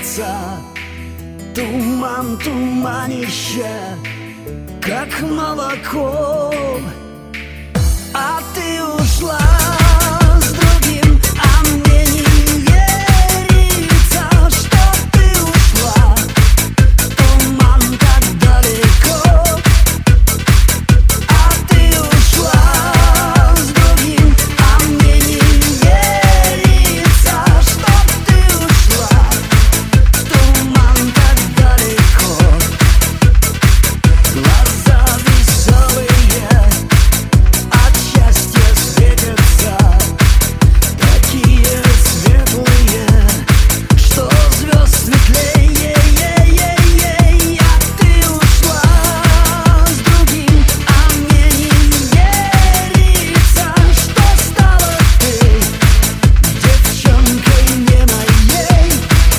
верится. Туман, туманище, как молоко. А ты ушла с другим, а мне не верится, что ты ушла. Туман так далеко. А ты ушла с другим, а мне не верится, что ты ушла. Туман так далеко. Глаза веселые от счастья светятся, такие светлые, что звезд светлее. А ты ушла с другим, а мне не верится, что стала ты девчонкой не моей.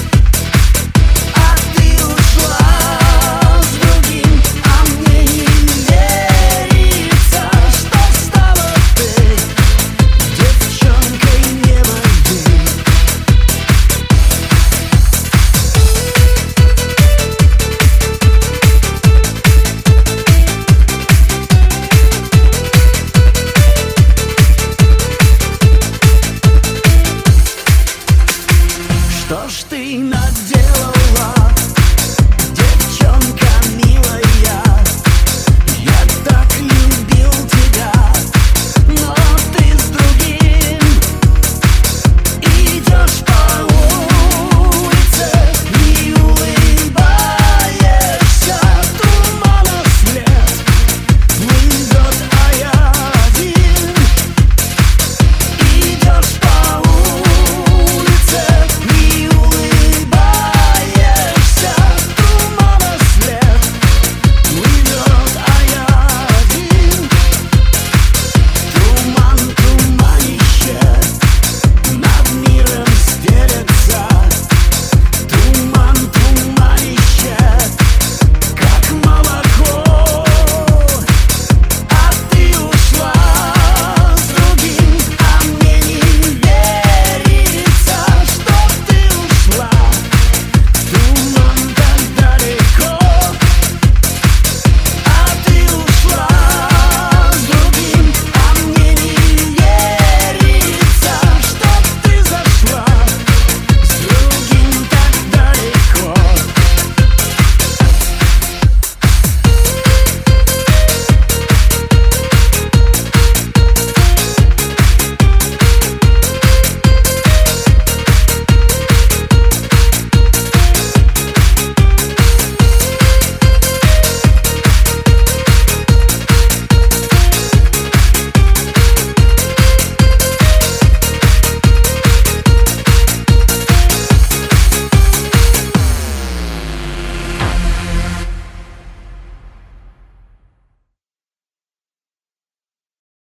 А ты ушла с другим, а мне не верится, что стала ты девчонкой не моей. Что ж ты наделала?